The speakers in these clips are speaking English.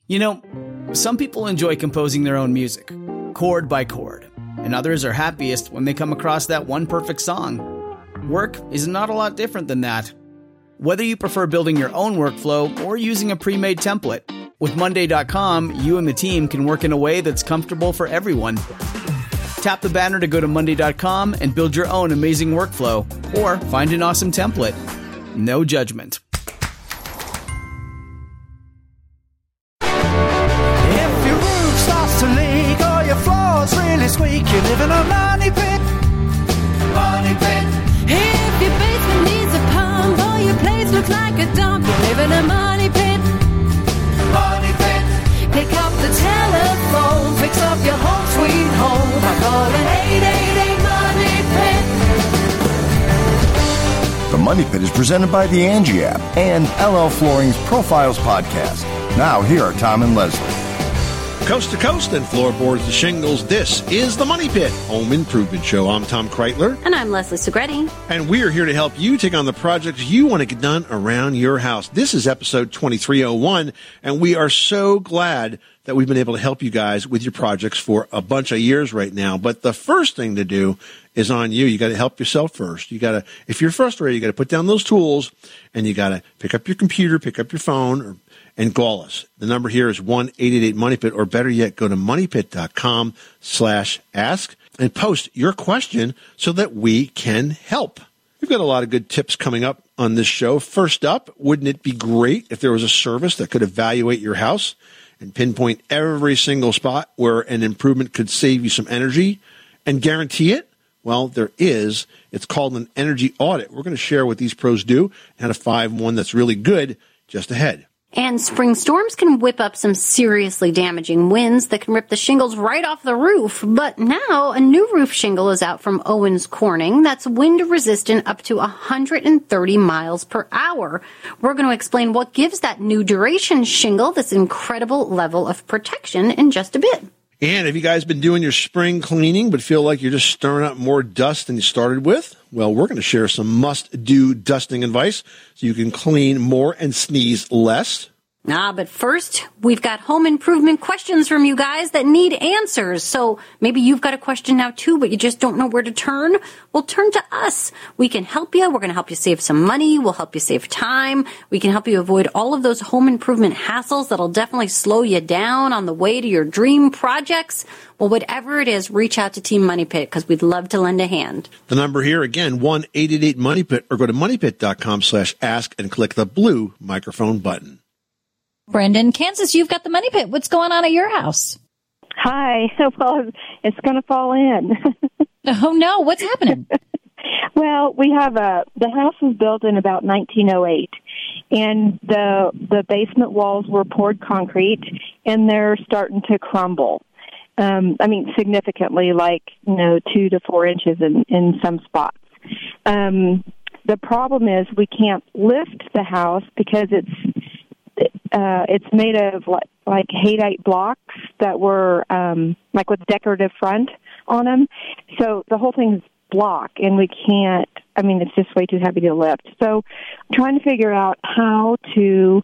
You know, some people enjoy composing their own music, chord by chord, and others are happiest when they come across that one perfect song. Work is not a lot different than that. Whether you prefer building your own workflow or using a pre-made template, with Monday.com, you and the team can work in a way that's comfortable for everyone. Tap the banner to go to Monday.com and build your own amazing workflow, or find an awesome template. No judgment. If your roof starts to leak or your floor's really squeak, you live in a money pit. Money pit. If your basement needs a pump or your place looks like a dump, you live in a money pit. Money pit. Pick up the telephone, fix up your home sweet home by calling 888 Money Pit. The Money Pit is presented by the Angie app and LL Flooring's Profiles podcast. Now here are Tom and Leslie. Coast to coast and floorboards to shingles, this is the Money Pit Home Improvement Show. I'm Tom Kreitler. And I'm Leslie Segretti. And we are here to help you take on the projects you want to get done around your house. This is episode 2301, and we are so glad that we've been able to help you guys with your projects for a bunch of years right now. But the first thing to do is on you. You got to help yourself first. You got to, if you're frustrated, you got to put down those tools, and you got to pick up your computer, pick up your phone, and call us. The number here is 1-888-MONEYPIT, or better yet, go to moneypit.com/ask and post your question so that we can help. We've got a lot of good tips coming up on this show. First up, wouldn't it be great if there was a service that could evaluate your house and pinpoint every single spot where an improvement could save you some energy and guarantee it? Well, there is. It's called an energy audit. We're going to share what these pros do and how to find one that's really good just ahead. And spring storms can whip up some seriously damaging winds that can rip the shingles right off the roof. But now a new roof shingle is out from Owens Corning that's wind resistant up to 130 miles per hour. We're going to explain what gives that new duration shingle this incredible level of protection in just a bit. And have you guys been doing your spring cleaning but feel like you're just stirring up more dust than you started with? Well, we're going to share some must-do dusting advice so you can clean more and sneeze less. But first, we've got home improvement questions from you guys that need answers. So maybe you've got a question now too, but you just don't know where to turn. Well, turn to us. We can help you. We're going to help you save some money. We'll help you save time. We can help you avoid all of those home improvement hassles that'll definitely slow you down on the way to your dream projects. Well, whatever it is, reach out to Team Money Pit because we'd love to lend a hand. The number here, again, 1-888-MONEYPIT, or go to moneypit.com/ask and click the blue microphone button. Brendan, Kansas, you've got the Money Pit. What's going on at your house? Hi. Well, it's going to fall in. Oh, no. What's happening? Well, we have the house was built in about 1908, and the basement walls were poured concrete, and they're starting to crumble. Significantly, 2 to 4 inches in some spots. The problem is we can't lift the house because it's made of like Haydite blocks that were with decorative front on them. So the whole thing's block, and we can't. It's just way too heavy to lift. So I'm trying to figure out how to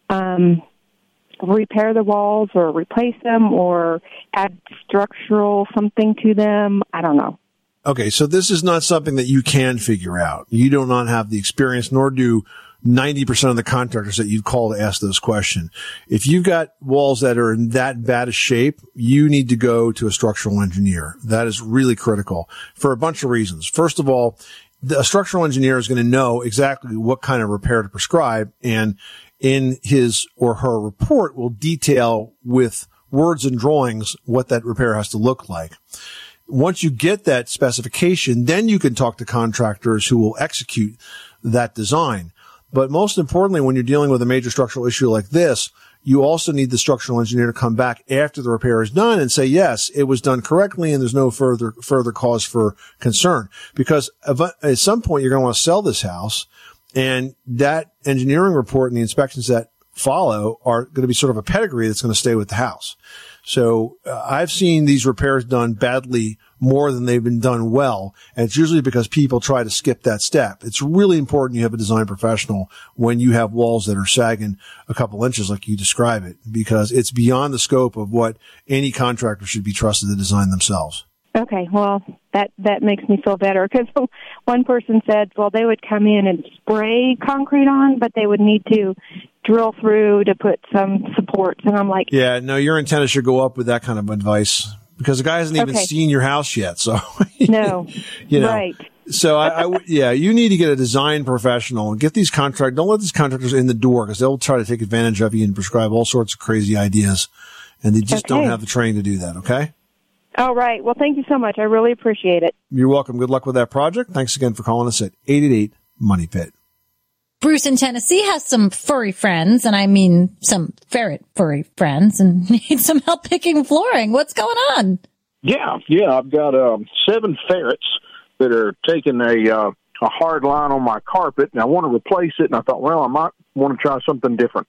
repair the walls or replace them or add structural something to them. I don't know. Okay, so this is not something that you can figure out. You do not have the experience, nor do 90% of the contractors that you'd call to ask those questions. If you've got walls that are in that bad a shape, you need to go to a structural engineer. That is really critical for a bunch of reasons. First of all, a structural engineer is going to know exactly what kind of repair to prescribe, and in his or her report will detail with words and drawings what that repair has to look like. Once you get that specification, then you can talk to contractors who will execute that design. But most importantly, when you're dealing with a major structural issue like this, you also need the structural engineer to come back after the repair is done and say, yes, it was done correctly and there's no further cause for concern. Because at some point you're going to want to sell this house, and that engineering report and the inspections that follow are going to be sort of a pedigree that's going to stay with the house. So I've seen these repairs done badly more than they've been done well. And it's usually because people try to skip that step. It's really important you have a design professional when you have walls that are sagging a couple inches like you describe it, because it's beyond the scope of what any contractor should be trusted to design themselves. Okay, well, that makes me feel better, because one person said, well, they would come in and spray concrete on, but they would need to drill through to put some supports. And I'm like, yeah, no, your antenna should go up with that kind of advice, because the guy hasn't even seen your house yet. So, no, you know, right. So yeah, you need to get a design professional and get these contractors. Don't let these contractors in the door, because they'll try to take advantage of you and prescribe all sorts of crazy ideas. And they just don't have the training to do that. Okay. All right. Well, thank you so much. I really appreciate it. You're welcome. Good luck with that project. Thanks again for calling us at 888-MONEY-PIT. Bruce in Tennessee has some furry friends, and I mean some ferret furry friends, and needs some help picking flooring. What's going on? Yeah. I've got 7 ferrets that are taking a hard line on my carpet, and I want to replace it, and I thought, well, I might want to try something different.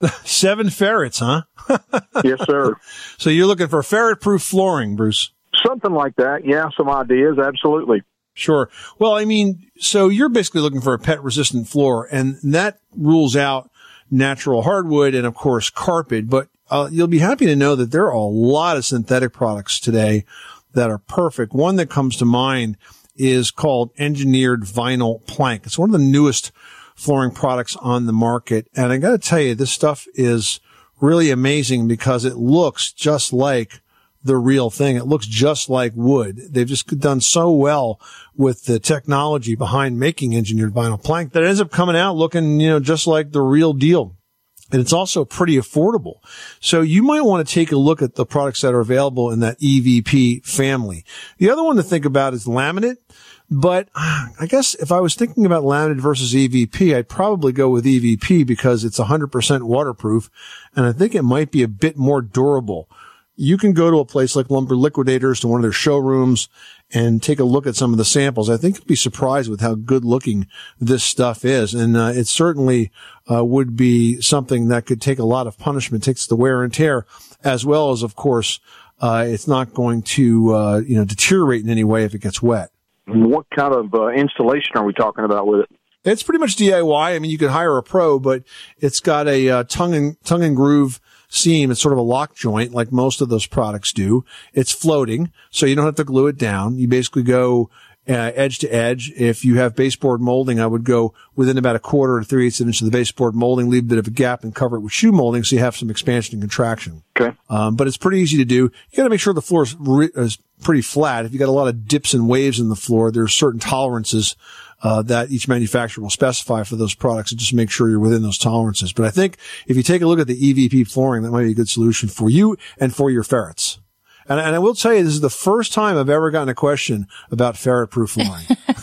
7 ferrets, huh? Yes, sir. So you're looking for ferret-proof flooring, Bruce? Something like that. Yeah, some ideas. Absolutely. Sure. Well, I mean, so you're basically looking for a pet-resistant floor, and that rules out natural hardwood and, of course, carpet. But you'll be happy to know that there are a lot of synthetic products today that are perfect. One that comes to mind is called engineered vinyl plank. It's one of the newest flooring products on the market. And I got to tell you, this stuff is really amazing because it looks just like the real thing. It looks just like wood. They've just done so well with the technology behind making engineered vinyl plank that it ends up coming out looking, just like the real deal. And it's also pretty affordable. So you might want to take a look at the products that are available in that EVP family. The other one to think about is laminate. But I guess if I was thinking about laminate versus EVP, I'd probably go with EVP because it's 100% waterproof, and I think it might be a bit more durable. You can go to a place like Lumber Liquidators, to one of their showrooms, and take a look at some of the samples. I think you'd be surprised with how good looking this stuff is. And it certainly would be something that could take a lot of punishment, takes the wear and tear, as well as, of course, it's not going to deteriorate in any way if it gets wet. What kind of installation are we talking about with it? It's pretty much DIY. I mean, you could hire a pro, but it's got a tongue and groove seam. It's sort of a lock joint like most of those products do. It's floating, so you don't have to glue it down. You basically go edge to edge. If you have baseboard molding, I would go within about 1/4 to 3/8 inch of the baseboard molding, leave a bit of a gap, and cover it with shoe molding so you have some expansion and contraction. Okay. But it's pretty easy to do. You got to make sure the floor is pretty flat. If you got a lot of dips and waves in the floor, there's certain tolerances that each manufacturer will specify for those products, and just make sure you're within those tolerances. But I think if you take a look at the EVP flooring, that might be a good solution for you and for your ferrets. And I will tell you, this is the first time I've ever gotten a question about ferret-proof flooring.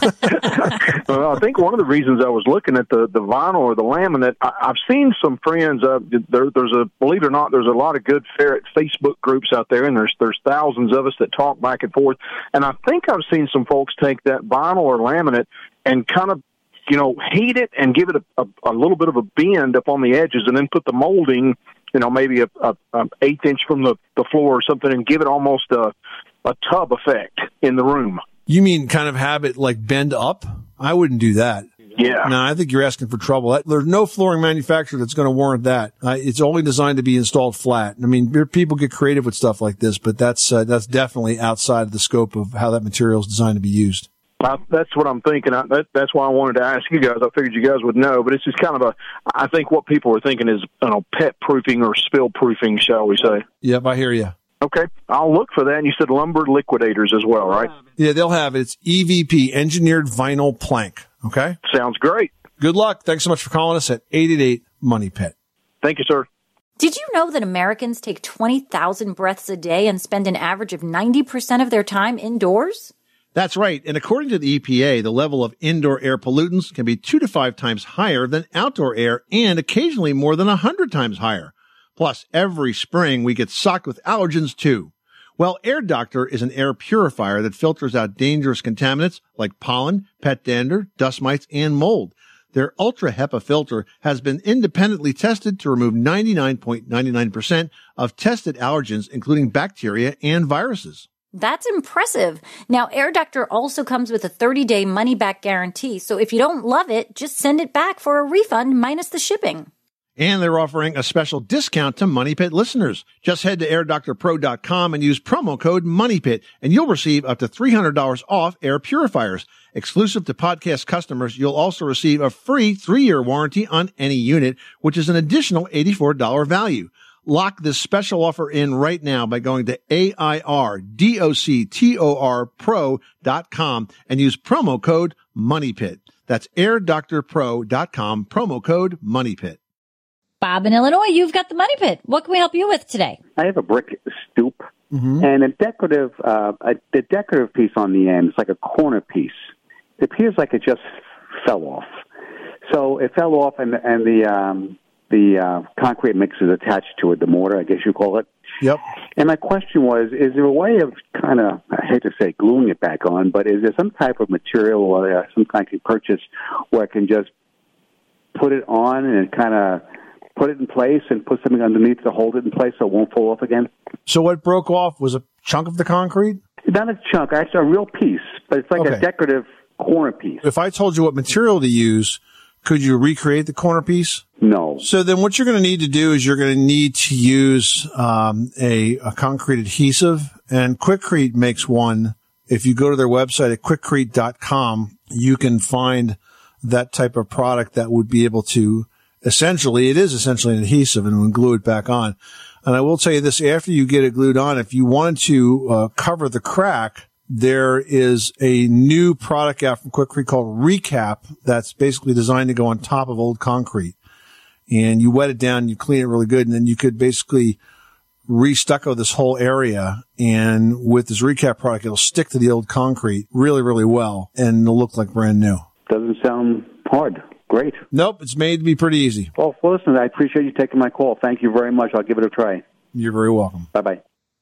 Well, I think one of the reasons I was looking at the vinyl or the laminate, I've seen some friends, believe it or not, there's a lot of good ferret Facebook groups out there, and there's thousands of us that talk back and forth. And I think I've seen some folks take that vinyl or laminate and kind of, heat it and give it a little bit of a bend up on the edges, and then put the molding, maybe a 1/8 inch from the floor or something, and give it almost a tub effect in the room. You mean kind of have it like bend up? I wouldn't do that. Yeah. No, I think you're asking for trouble. There's no flooring manufacturer that's going to warrant that. It's only designed to be installed flat. I mean, people get creative with stuff like this, but that's definitely outside of the scope of how that material is designed to be used. That's what I'm thinking. That's why I wanted to ask you guys. I figured you guys would know, but it's just kind of I think what people are thinking is, pet proofing or spill proofing, shall we say. Yep, I hear you. Okay, I'll look for that. And you said Lumber Liquidators as well, right? Yeah, they'll have it. It's EVP, engineered vinyl plank. Okay? Sounds great. Good luck. Thanks so much for calling us at 888-MONEY-PIT. Thank you, sir. Did you know that Americans take 20,000 breaths a day and spend an average of 90% of their time indoors? That's right. And according to the EPA, the level of indoor air pollutants can be 2 to 5 times higher than outdoor air, and occasionally more than 100 times higher. Plus, every spring we get socked with allergens too. Well, Air Doctor is an air purifier that filters out dangerous contaminants like pollen, pet dander, dust mites, and mold. Their Ultra HEPA filter has been independently tested to remove 99.99% of tested allergens, including bacteria and viruses. That's impressive. Now, Air Doctor also comes with a 30-day money-back guarantee, so if you don't love it, just send it back for a refund minus the shipping. And they're offering a special discount to Money Pit listeners. Just head to airdoctorpro.com and use promo code MONEYPIT, and you'll receive up to $300 off air purifiers. Exclusive to podcast customers, you'll also receive a free 3-year warranty on any unit, which is an additional $84 value. Lock this special offer in right now by going to airdoctorpro.com and use promo code MONEYPIT. That's airdoctorpro.com, promo code MONEYPIT. Bob in Illinois, you've got the Money Pit. What can we help you with today? I have a brick stoop and a decorative piece on the end. It's like a corner piece. It appears like it just fell off. So it fell off, and the concrete mix is attached to it, the mortar, I guess you call it. Yep. And my question was, is there a way of kind of, I hate to say gluing it back on, but is there some type of material or some kind I can purchase where I can just put it on and kind of put it in place and put something underneath to hold it in place so it won't fall off again? So what broke off was a chunk of the concrete? Not a chunk, actually a real piece, but it's like a decorative corner piece. If I told you what material to use, could you recreate the corner piece? No. So then what you're going to need to do is you're going to need to use a concrete adhesive, and Quikrete makes one. If you go to their website at quikrete.com, you can find that type of product that would be able to it is essentially an adhesive, and we'll glue it back on. And I will tell you this, after you get it glued on, if you wanted to cover the crack, there is a new product out from Quikrete called Recap that's basically designed to go on top of old concrete. And you wet it down, you clean it really good, and then you could basically re-stucco this whole area. And with this Recap product, it'll stick to the old concrete really, really well, and it'll look like brand new. Doesn't sound hard. Great. Nope, it's made to be pretty easy. Well, listen, I appreciate you taking my call. Thank you very much. I'll give it a try. You're very welcome. Bye-bye.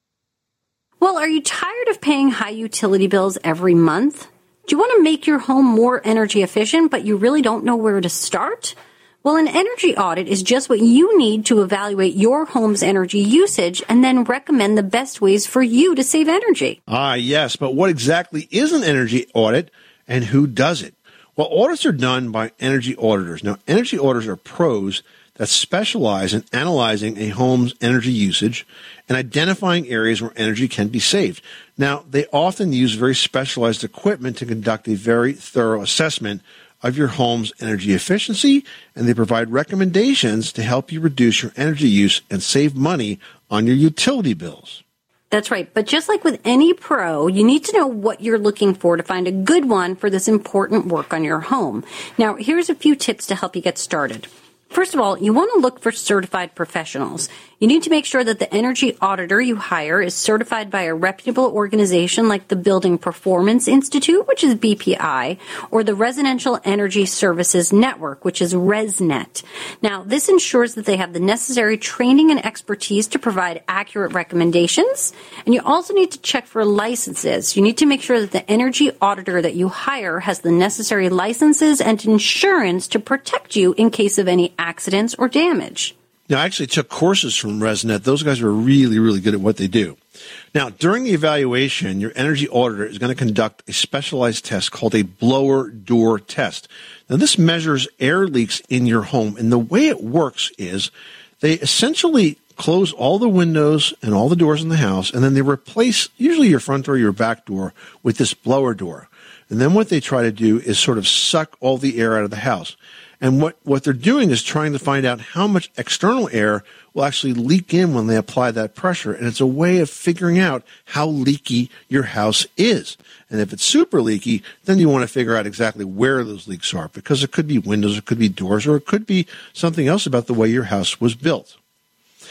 Well, are you tired of paying high utility bills every month? Do you want to make your home more energy efficient, but you really don't know where to start? Well, an energy audit is just what you need to evaluate your home's energy usage and then recommend the best ways for you to save energy. Yes, but what exactly is an energy audit and who does it? Well, audits are done by energy auditors. Now, energy auditors are pros that specialize in analyzing a home's energy usage and identifying areas where energy can be saved. Now, they often use very specialized equipment to conduct a very thorough assessment of your home's energy efficiency, and they provide recommendations to help you reduce your energy use and save money on your utility bills. That's right. But just like with any pro, you need to know what you're looking for to find a good one for this important work on your home. Now, here's a few tips to help you get started. First of all, you want to look for certified professionals. You need to make sure that the energy auditor you hire is certified by a reputable organization like the Building Performance Institute, which is BPI, or the Residential Energy Services Network, which is ResNet. Now, this ensures that they have the necessary training and expertise to provide accurate recommendations. And you also need to check for licenses. You need to make sure that the energy auditor that you hire has the necessary licenses and insurance to protect you in case of any accidents or damage. Now, I actually took courses from ResNet. Those guys are really, really good at what they do. Now, during the evaluation, your energy auditor is going to conduct a specialized test called a blower door test. Now, this measures air leaks in your home, and the way it works is they essentially close all the windows and all the doors in the house, and then they replace usually your front door, your back door with this blower door. And then what they try to do is sort of suck all the air out of the house. And what they're doing is trying to find out how much external air will actually leak in when they apply that pressure. And it's a way of figuring out how leaky your house is. And if it's super leaky, then you want to figure out exactly where those leaks are, because it could be windows, it could be doors, or it could be something else about the way your house was built.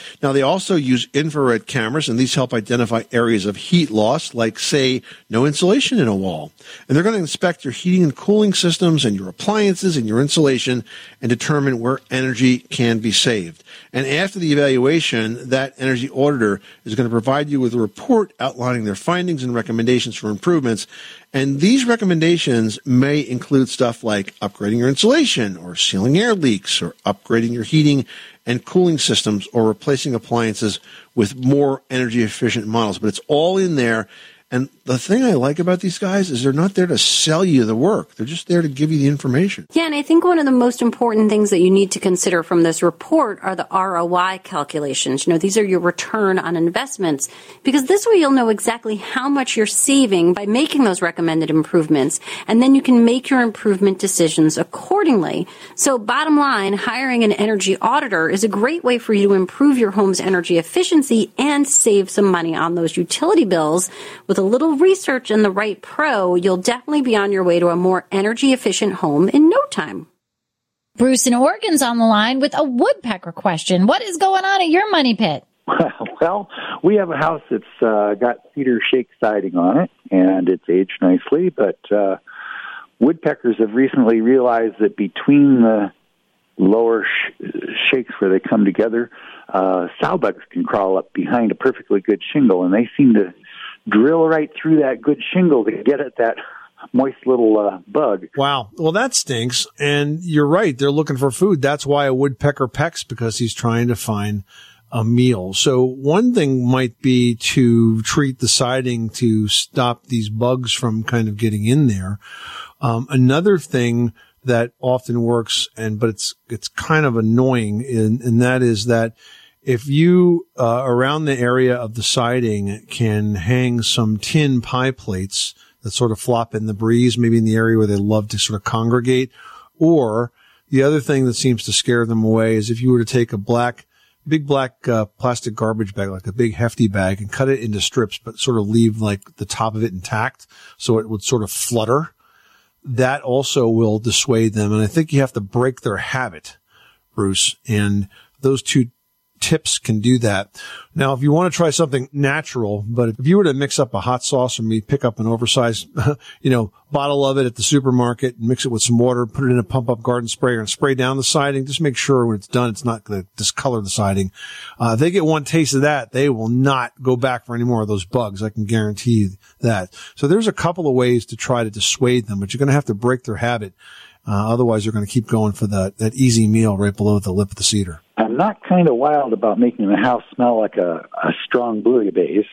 Now, they also use infrared cameras, and these help identify areas of heat loss, like, say, no insulation in a wall. And they're going to inspect your heating and cooling systems and your appliances and your insulation and determine where energy can be saved. And after the evaluation, that energy auditor is going to provide you with a report outlining their findings and recommendations for improvements. And these recommendations may include stuff like upgrading your insulation or sealing air leaks or upgrading your heating and cooling systems or replacing appliances with more energy efficient models. But it's all in there. And the thing I like about these guys is they're not there to sell you the work. They're just there to give you the information. Yeah, and I think one of the most important things that you need to consider from this report are the ROI calculations. These are your return on investments, because this way you'll know exactly how much you're saving by making those recommended improvements, and then you can make your improvement decisions accordingly. So bottom line, hiring an energy auditor is a great way for you to improve your home's energy efficiency and save some money on those utility bills. With a little research and the right pro, you'll definitely be on your way to a more energy-efficient home in no time. Bruce in Oregon's on the line with a woodpecker question. What is going on at your money pit? Well, we have a house that's got cedar shake siding on it, and it's aged nicely, but woodpeckers have recently realized that between the lower shakes where they come together, sow-bugs can crawl up behind a perfectly good shingle, and they seem to drill right through that good shingle to get at that moist little bug. Wow. Well, that stinks. And you're right. They're looking for food. That's why a woodpecker pecks, because he's trying to find a meal. So one thing might be to treat the siding to stop these bugs from kind of getting in there. Another thing that often works, but it's kind of annoying, and that is that if you, around the area of the siding, can hang some tin pie plates that sort of flop in the breeze, maybe in the area where they love to sort of congregate. Or the other thing that seems to scare them away is if you were to take a big black plastic garbage bag, like a big hefty bag, and cut it into strips, but sort of leave like the top of it intact so it would sort of flutter. That also will dissuade them. And I think you have to break their habit, Bruce, and those two tips can do that. Now, if you want to try something natural, but if you were to mix up a hot sauce, or maybe pick up an oversized, bottle of it at the supermarket and mix it with some water, put it in a pump up garden sprayer and spray down the siding, just make sure when it's done, it's not going to discolor the siding. If they get one taste of that, they will not go back for any more of those bugs. I can guarantee you that. So there's a couple of ways to try to dissuade them, but you're going to have to break their habit. Otherwise, they're going to keep going for that easy meal right below the lip of the cedar. I'm not kind of wild about making the house smell like a strong bouillabaisse.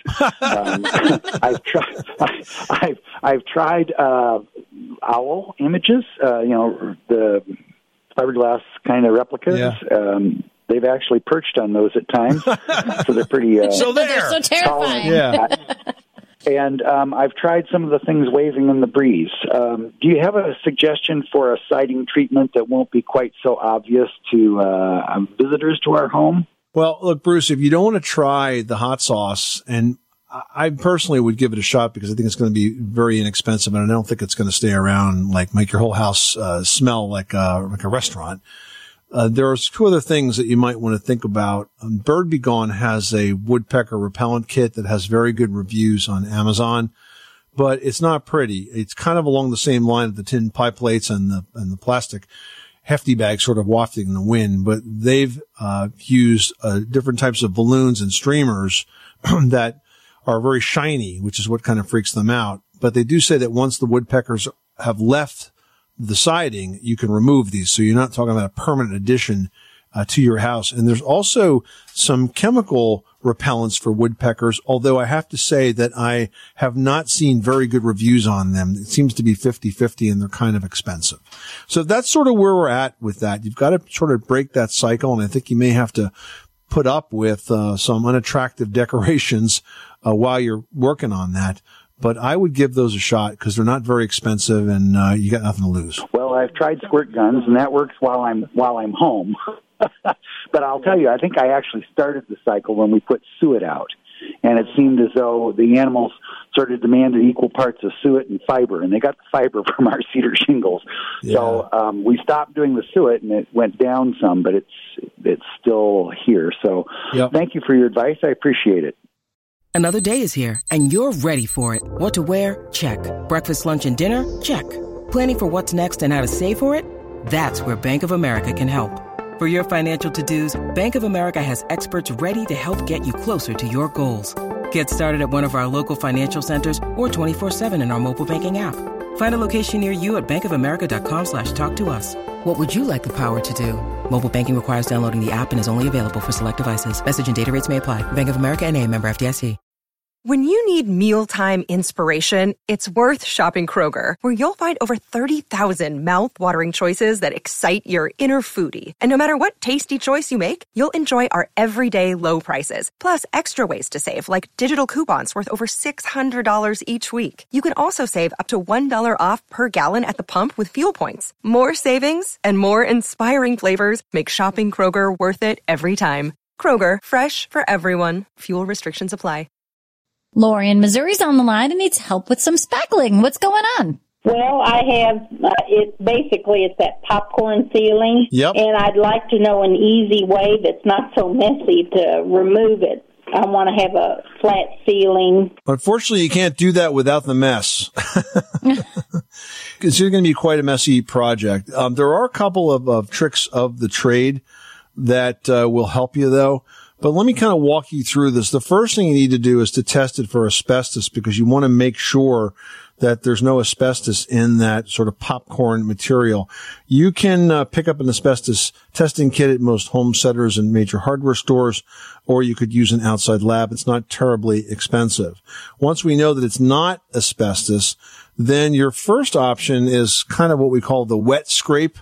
I've tried owl images, the fiberglass kind of replicas. Yeah. They've actually perched on those at times, so they're pretty. So they're so terrifying. Yeah. And I've tried some of the things waving in the breeze. Do you have a suggestion for a siding treatment that won't be quite so obvious to visitors to our home? Well, look, Bruce, if you don't want to try the hot sauce, and I personally would give it a shot because I think it's going to be very inexpensive, and I don't think it's going to stay around, like make your whole house smell like a restaurant. There are two other things that you might want to think about. Bird Be Gone has a woodpecker repellent kit that has very good reviews on Amazon, but it's not pretty. It's kind of along the same line of the tin pie plates and the plastic hefty bag sort of wafting in the wind, but they've used different types of balloons and streamers that are very shiny, which is what kind of freaks them out. But they do say that once the woodpeckers have left the siding, you can remove these. So you're not talking about a permanent addition to your house. And there's also some chemical repellents for woodpeckers, although I have to say that I have not seen very good reviews on them. It seems to be 50-50 and they're kind of expensive. So that's sort of where we're at with that. You've got to sort of break that cycle. And I think you may have to put up with some unattractive decorations while you're working on that. But I would give those a shot because they're not very expensive and you got nothing to lose. Well, I've tried squirt guns, and that works while I'm home. But I'll tell you, I think I actually started the cycle when we put suet out. And it seemed as though the animals sort of demanded equal parts of suet and fiber, and they got the fiber from our cedar shingles. Yeah. So we stopped doing the suet, and it went down some, but it's still here. So Thank you for your advice. I appreciate it. Another day is here, and you're ready for it. What to wear? Check. Breakfast, lunch, and dinner? Check. Planning for what's next and how to save for it? That's where Bank of America can help. For your financial to-dos, Bank of America has experts ready to help get you closer to your goals. Get started at one of our local financial centers or 24/7 in our mobile banking app. Find a location near you at bankofamerica.com/talktous. What would you like the power to do? Mobile banking requires downloading the app and is only available for select devices. Message and data rates may apply. Bank of America NA, member FDIC. When you need mealtime inspiration, it's worth shopping Kroger, where you'll find over 30,000 mouth-watering choices that excite your inner foodie. And no matter what tasty choice you make, you'll enjoy our everyday low prices, plus extra ways to save, like digital coupons worth over $600 each week. You can also save up to $1 off per gallon at the pump with fuel points. More savings and more inspiring flavors make shopping Kroger worth it every time. Kroger, fresh for everyone. Fuel restrictions apply. Lori in Missouri's on the line and needs help with some spackling. What's going on? Well, I have, it's that popcorn sealing. Yep. And I'd like to know an easy way that's not so messy to remove it. I want to have a flat ceiling. Unfortunately, you can't do that without the mess. It's going to be quite a messy project. There are a couple of tricks of the trade that will help you, though. But let me kind of walk you through this. The first thing you need to do is to test it for asbestos, because you want to make sure that there's no asbestos in that sort of popcorn material. You can pick up an asbestos testing kit at most home centers and major hardware stores, or you could use an outside lab. It's not terribly expensive. Once we know that it's not asbestos, then your first option is kind of what we call the wet scrape.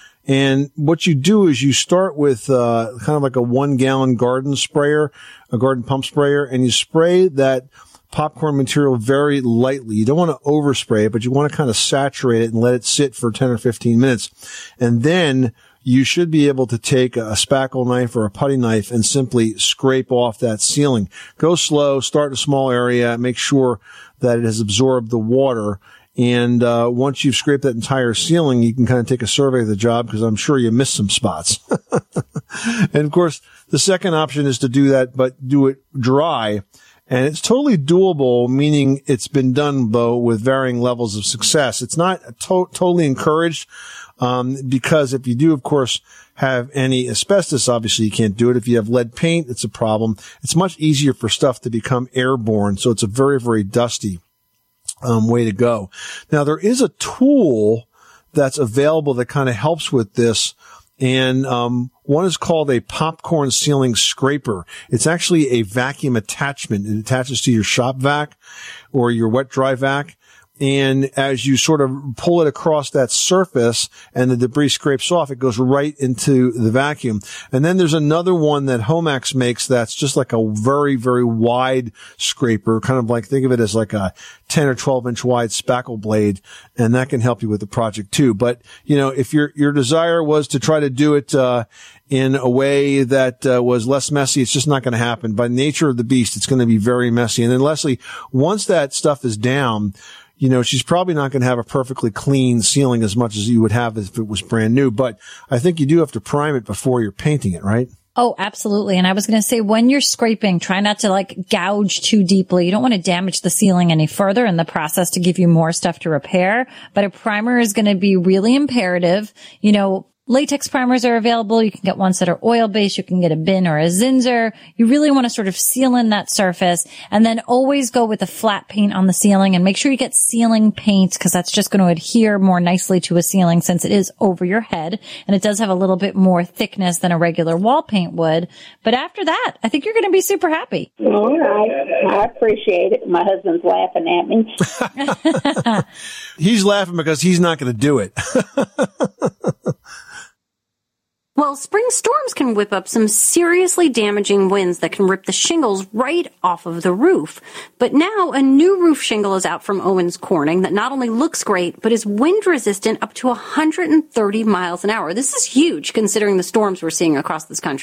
And what you do is you start with kind of like a 1-gallon garden sprayer, a garden pump sprayer, and you spray that popcorn material very lightly. You don't want to overspray it, but you want to kind of saturate it and let it sit for 10 or 15 minutes. And then you should be able to take a spackle knife or a putty knife and simply scrape off that ceiling. Go slow, start in a small area, make sure that it has absorbed the water. And once you've scraped that entire ceiling, you can kind of take a survey of the job, because I'm sure you missed some spots. And, of course, the second option is to do that, but do it dry. And it's totally doable, meaning it's been done, though, with varying levels of success. It's not totally encouraged, because if you do, of course, have any asbestos, obviously you can't do it. If you have lead paint, it's a problem. It's much easier for stuff to become airborne, so it's a very, very dusty way to go. Now, there is a tool that's available that kind of helps with this. And, one is called a popcorn sealing scraper. It's actually a vacuum attachment. It attaches to your shop vac or your wet dry vac. And as you sort of pull it across that surface and the debris scrapes off, it goes right into the vacuum. And then there's another one that Homax makes that's just like a very, very wide scraper, kind of like, think of it as like a 10 or 12 inch wide spackle blade. And that can help you with the project too. But, you know, if your desire was to try to do it, in a way that was less messy, it's just not going to happen. By nature of the beast, it's going to be very messy. And then Leslie, once that stuff is down, you know, she's probably not going to have a perfectly clean ceiling as much as you would have if it was brand new. But I think you do have to prime it before you're painting it, right? Oh, absolutely. And I was going to say, when you're scraping, try not to like gouge too deeply. You don't want to damage the ceiling any further in the process to give you more stuff to repair. But a primer is going to be really imperative. You know, latex primers are available. You can get ones that are oil-based. You can get a bin or a Zinsser. You really want to sort of seal in that surface, and then always go with a flat paint on the ceiling, and make sure you get ceiling paint, because that's just going to adhere more nicely to a ceiling since it is over your head, and it does have a little bit more thickness than a regular wall paint would. But after that, I think you're going to be super happy. All right. I appreciate it. My husband's laughing at me. He's laughing because he's not going to do it. Well, spring storms can whip up some seriously damaging winds that can rip the shingles right off of the roof. But now a new roof shingle is out from Owens Corning that not only looks great, but is wind resistant up to 130 miles an hour. This is huge considering the storms we're seeing across this country.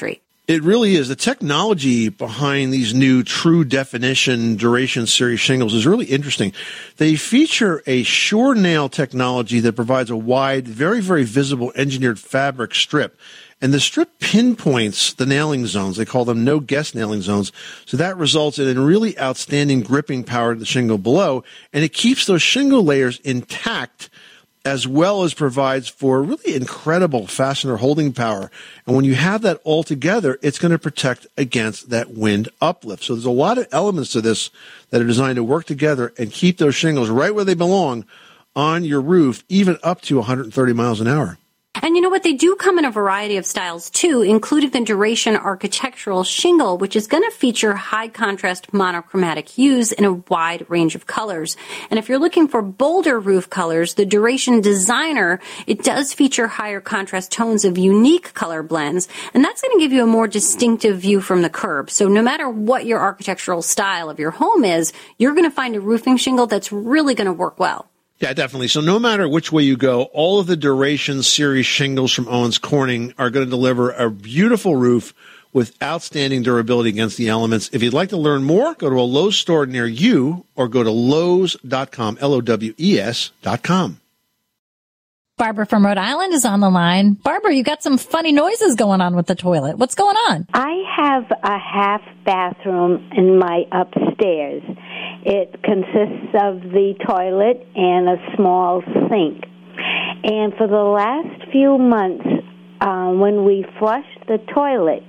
It really is. The technology behind these new true definition duration series shingles is really interesting. They feature a sure nail technology that provides a wide, very, very visible engineered fabric strip. And the strip pinpoints the nailing zones. They call them no-guess nailing zones. So that results in a really outstanding gripping power to the shingle below. And it keeps those shingle layers intact, as well as provides for really incredible fastener holding power. And when you have that all together, it's going to protect against that wind uplift. So there's a lot of elements to this that are designed to work together and keep those shingles right where they belong on your roof, even up to 130 miles an hour. And you know what? They do come in a variety of styles too, including the Duration Architectural Shingle, which is going to feature high contrast monochromatic hues in a wide range of colors. And if you're looking for bolder roof colors, the Duration Designer, it does feature higher contrast tones of unique color blends. And that's going to give you a more distinctive view from the curb. So no matter what your architectural style of your home is, you're going to find a roofing shingle that's really going to work well. Yeah, definitely. So no matter which way you go, all of the Duration series shingles from Owens Corning are going to deliver a beautiful roof with outstanding durability against the elements. If you'd like to learn more, go to a Lowe's store near you or go to Lowe's.com, Lowes.com. Barbara from Rhode Island is on the line. Barbara, you got some funny noises going on with the toilet. What's going on? I have a half bathroom in my upstairs. It consists of the toilet and a small sink. And for the last few months, when we flush the toilet,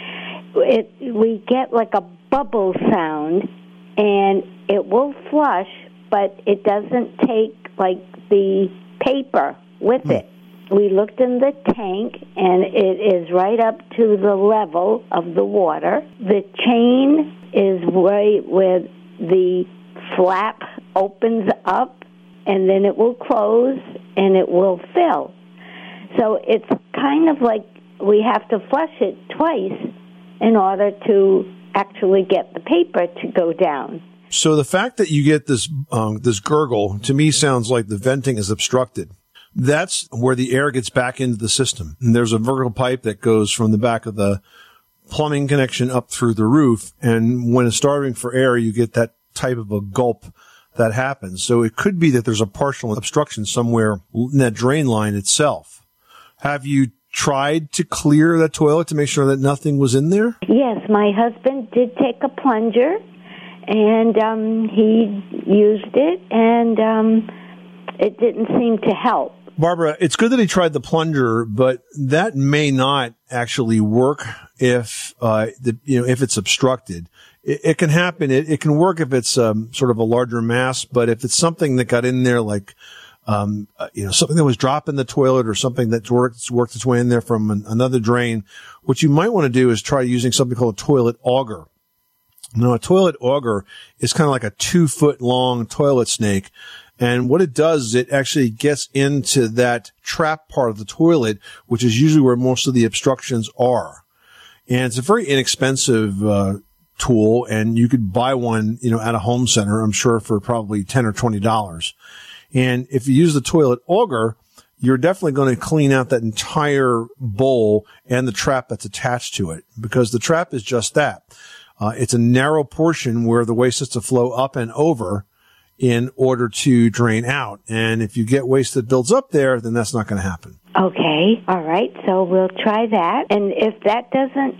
we get like a bubble sound, and it will flush, but it doesn't take like the paper with it. We looked in the tank, and it is right up to the level of the water. The chain is right where the flap opens up, and then it will close, and it will fill. So it's kind of like we have to flush it twice in order to actually get the paper to go down. So the fact that you get this gurgle, to me, sounds like the venting is obstructed. That's where the air gets back into the system. And there's a vertical pipe that goes from the back of the plumbing connection up through the roof. And when it's starving for air, you get that type of a gulp that happens. So it could be that there's a partial obstruction somewhere in that drain line itself. Have you tried to clear that toilet to make sure that nothing was in there? Yes, my husband did take a plunger, and he used it, and it didn't seem to help. Barbara, it's good that he tried the plunger, but that may not actually work if it's obstructed. It can happen. It can work if it's sort of a larger mass, but if it's something that got in there, like something that was dropped in the toilet or something that worked its way in there from another drain, what you might want to do is try using something called a toilet auger. Now, a toilet auger is kind of like a 2-foot long toilet snake. And what it does is it actually gets into that trap part of the toilet, which is usually where most of the obstructions are. And it's a very inexpensive tool, and you could buy one, at a home center, I'm sure, for probably $10 or $20. And if you use the toilet auger, you're definitely going to clean out that entire bowl and the trap that's attached to it, because the trap is just that. It's a narrow portion where the waste has to flow up and over in order to drain out. And if you get waste that builds up there, then that's not going to happen. Okay. All right. So we'll try that. And if that doesn't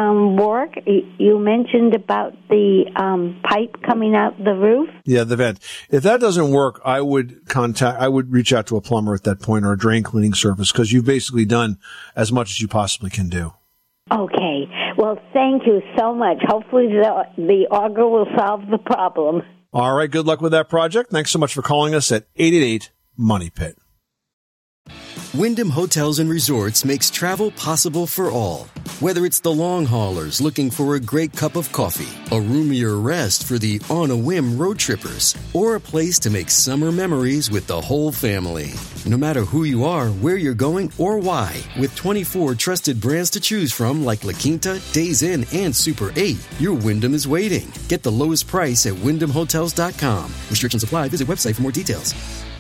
work, you mentioned about the pipe coming out the roof. Yeah, the vent. If that doesn't work, I would reach out to a plumber at that point, or a drain cleaning service, because you've basically done as much as you possibly can do. Okay. Well, thank you so much. Hopefully the auger will solve the problem. All right. Good luck with that project. Thanks so much for calling us at 888-MONEY-PIT. Wyndham Hotels and Resorts makes travel possible for all. Whether it's the long haulers looking for a great cup of coffee, a roomier rest for the on-a-whim road trippers, or a place to make summer memories with the whole family. No matter who you are, where you're going, or why, with 24 trusted brands to choose from like La Quinta, Days Inn, and Super 8, your Wyndham is waiting. Get the lowest price at WyndhamHotels.com. Restrictions apply. Visit website for more details.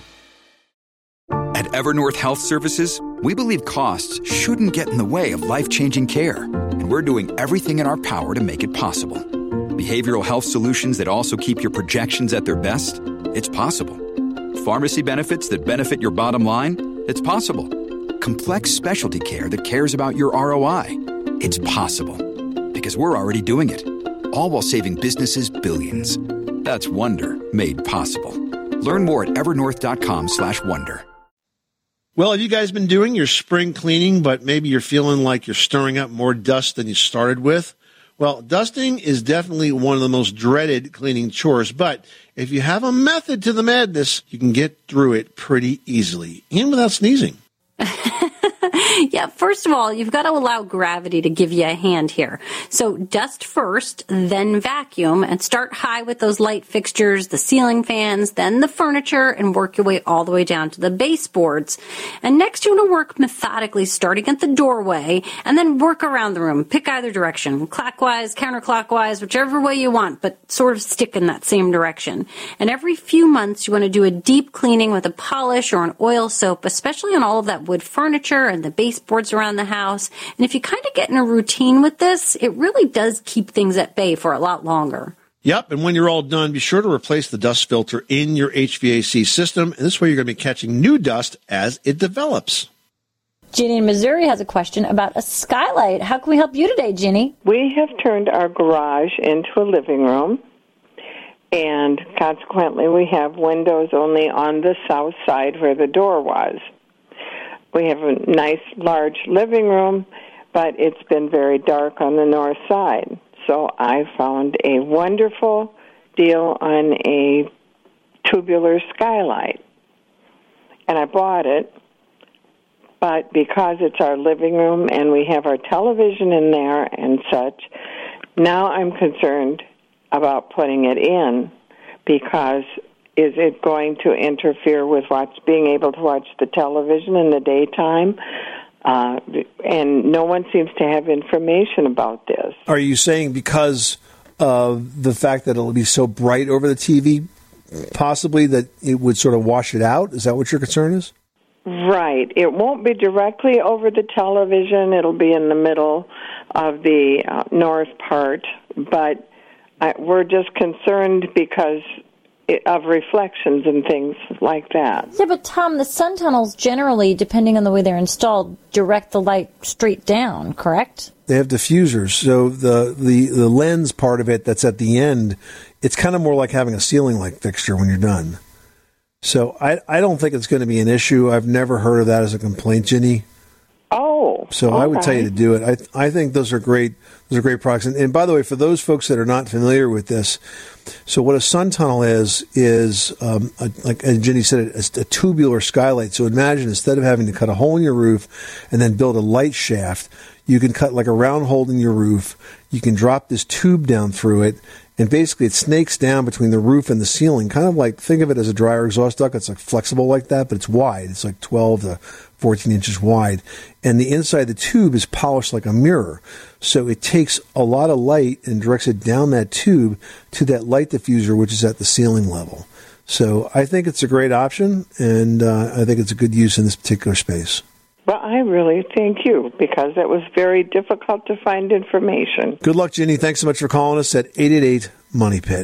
At Evernorth Health Services, we believe costs shouldn't get in the way of life-changing care, and we're doing everything in our power to make it possible. Behavioral health solutions that also keep your projections at their best? It's possible. Pharmacy benefits that benefit your bottom line? It's possible. Complex specialty care that cares about your ROI? It's possible. Because we're already doing it. All while saving businesses billions. That's Wonder made possible. Learn more at evernorth.com/wonder. Well, have you guys been doing your spring cleaning, but maybe you're feeling like you're stirring up more dust than you started with? Well, dusting is definitely one of the most dreaded cleaning chores, but if you have a method to the madness, you can get through it pretty easily, and without sneezing. Yeah, first of all, you've got to allow gravity to give you a hand here. So dust first, then vacuum, and start high with those light fixtures, the ceiling fans, then the furniture, and work your way all the way down to the baseboards. And next you want to work methodically, starting at the doorway, and then work around the room. Pick either direction, clockwise, counterclockwise, whichever way you want, but sort of stick in that same direction. And every few months you want to do a deep cleaning with a polish or an oil soap, especially on all of that wood furniture and the baseboards around the house. And if you kind of get in a routine with this, it really does keep things at bay for a lot longer. Yep, and when you're all done, be sure to replace the dust filter in your HVAC system, and this way you're going to be catching new dust as it develops. Ginny in Missouri has a question about a skylight. How can we help you today, Ginny? We have turned our garage into a living room, and consequently we have windows only on the south side where the door was. We have a nice, large living room, but it's been very dark on the north side. So I found a wonderful deal on a tubular skylight. And I bought it, but because it's our living room and we have our television in there and such, now I'm concerned about putting it in because is it going to interfere with being able to watch the television in the daytime? And no one seems to have information about this. Are you saying because of the fact that it'll be so bright over the TV, possibly that it would sort of wash it out? Is that what your concern is? Right. It won't be directly over the television. It'll be in the middle of the north part. But we're just concerned because of reflections and things like that. Yeah, but Tom, the sun tunnels generally, depending on the way they're installed, direct the light straight down, correct? They have diffusers, so the lens part of it that's at the end, it's kind of more like having a ceiling light fixture when you're done. So I don't think it's going to be an issue. I've never heard of that as a complaint, Ginny. Oh, so okay. I would tell you to do it. I think those are great. Those are great products. And by the way, for those folks that are not familiar with this, so what a sun tunnel is like Ginny said, it's a tubular skylight. So imagine instead of having to cut a hole in your roof and then build a light shaft, you can cut like a round hole in your roof. You can drop this tube down through it, and basically it snakes down between the roof and the ceiling, kind of like, think of it as a dryer exhaust duct. It's like flexible like that, but it's wide. It's like 12 to 14 inches wide. And the inside of the tube is polished like a mirror. So it takes a lot of light and directs it down that tube to that light diffuser, which is at the ceiling level. So I think it's a great option, and I think it's a good use in this particular space. Well, I really thank you, because it was very difficult to find information. Good luck, Ginny. Thanks so much for calling us at 888-MONEY-PIT.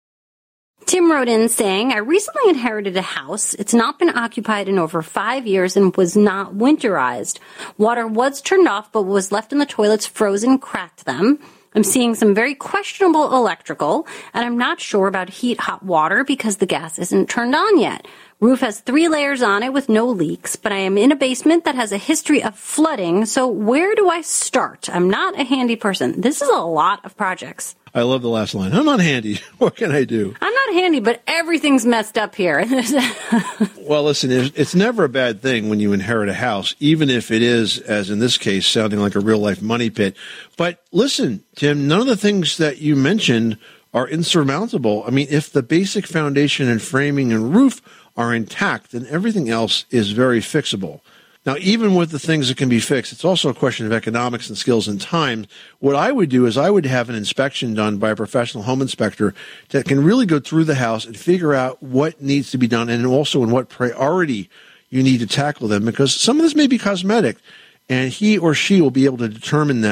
Tim wrote in saying, I recently inherited a house. It's not been occupied in over 5 years and was not winterized. Water was turned off, but was left in the toilets frozen, cracked them. I'm seeing some very questionable electrical, and I'm not sure about hot water because the gas isn't turned on yet. Roof has 3 layers on it with no leaks, but I am in a basement that has a history of flooding, so where do I start? I'm not a handy person. This is a lot of projects. I love the last line. I'm not handy. What can I do? I'm not handy, but everything's messed up here. Well, listen, it's never a bad thing when you inherit a house, even if it is, as in this case, sounding like a real-life money pit. But listen, Tim, none of the things that you mentioned are insurmountable. I mean, if the basic foundation and framing and roof are intact, then everything else is very fixable. Now, even with the things that can be fixed, it's also a question of economics and skills and time. What I would do is I would have an inspection done by a professional home inspector that can really go through the house and figure out what needs to be done and also in what priority you need to tackle them, because some of this may be cosmetic, and he or she will be able to determine that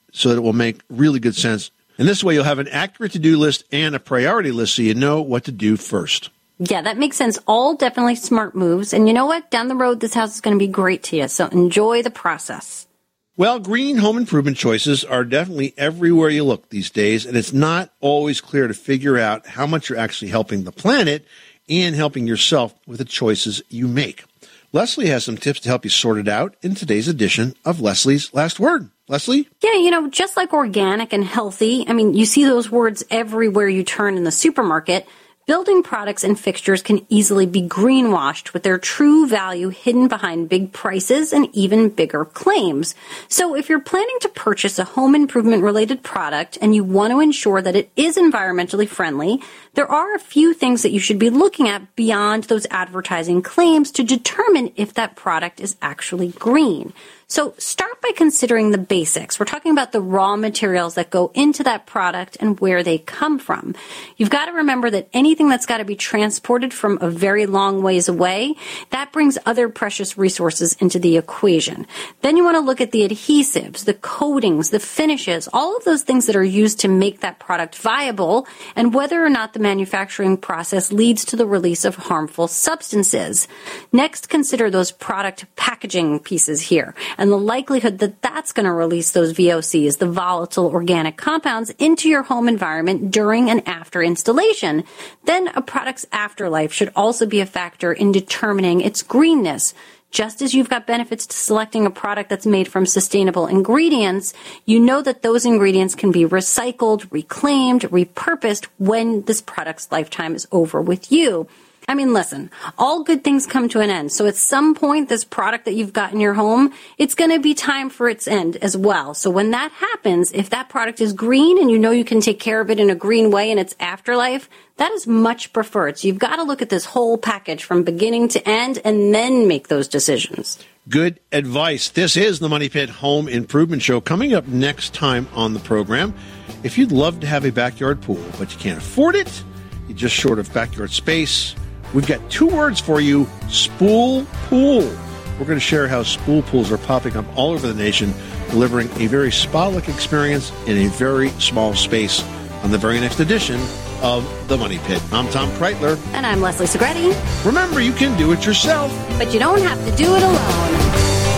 so that it will make really good sense. And this way you'll have an accurate to-do list and a priority list so you know what to do first. Yeah, that makes sense. All definitely smart moves. And you know what? Down the road, this house is going to be great to you. So enjoy the process. Well, green home improvement choices are definitely everywhere you look these days, and it's not always clear to figure out how much you're actually helping the planet and helping yourself with the choices you make. Leslie has some tips to help you sort it out in today's edition of Leslie's Last Word. Leslie? Yeah, just like organic and healthy, you see those words everywhere you turn in the supermarket. Building products and fixtures can easily be greenwashed with their true value hidden behind big prices and even bigger claims. So if you're planning to purchase a home improvement related product and you want to ensure that it is environmentally friendly, there are a few things that you should be looking at beyond those advertising claims to determine if that product is actually green. So start by considering the basics. We're talking about the raw materials that go into that product and where they come from. You've got to remember that anything that's got to be transported from a very long ways away, that brings other precious resources into the equation. Then you want to look at the adhesives, the coatings, the finishes, all of those things that are used to make that product viable, and whether or not the manufacturing process leads to the release of harmful substances. Next, consider those product packaging pieces here, and the likelihood that that's going to release those VOCs, the volatile organic compounds, into your home environment during and after installation. Then a product's afterlife should also be a factor in determining its greenness. Just as you've got benefits to selecting a product that's made from sustainable ingredients, you know that those ingredients can be recycled, reclaimed, repurposed when this product's lifetime is over with you. Listen, all good things come to an end. So at some point, this product that you've got in your home, it's going to be time for its end as well. So when that happens, if that product is green and you know you can take care of it in a green way in its afterlife, that is much preferred. So you've got to look at this whole package from beginning to end and then make those decisions. Good advice. This is the Money Pit Home Improvement Show. Coming up next time on the program, if you'd love to have a backyard pool, but you can't afford it, you're just short of backyard space, we've got two words for you: spool pool. We're going to share how spool pools are popping up all over the nation, delivering a very spa-like experience in a very small space on the very next edition of The Money Pit. I'm Tom Kreitler. And I'm Leslie Segretti. Remember, you can do it yourself, but you don't have to do it alone.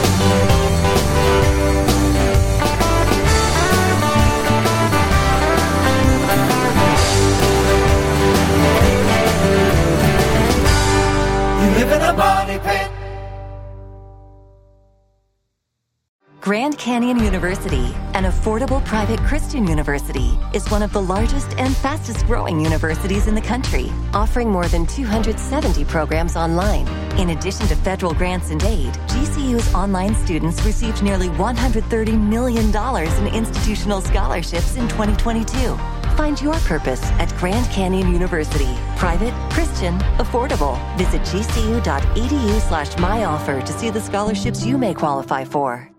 Grand Canyon University, an affordable private Christian university, is one of the largest and fastest growing universities in the country, offering more than 270 programs online. In addition to federal grants and aid, GCU's online students received nearly $130 million in institutional scholarships in 2022. Find your purpose at Grand Canyon University. Private, Christian, affordable. Visit gcu.edu/myoffer to see the scholarships you may qualify for.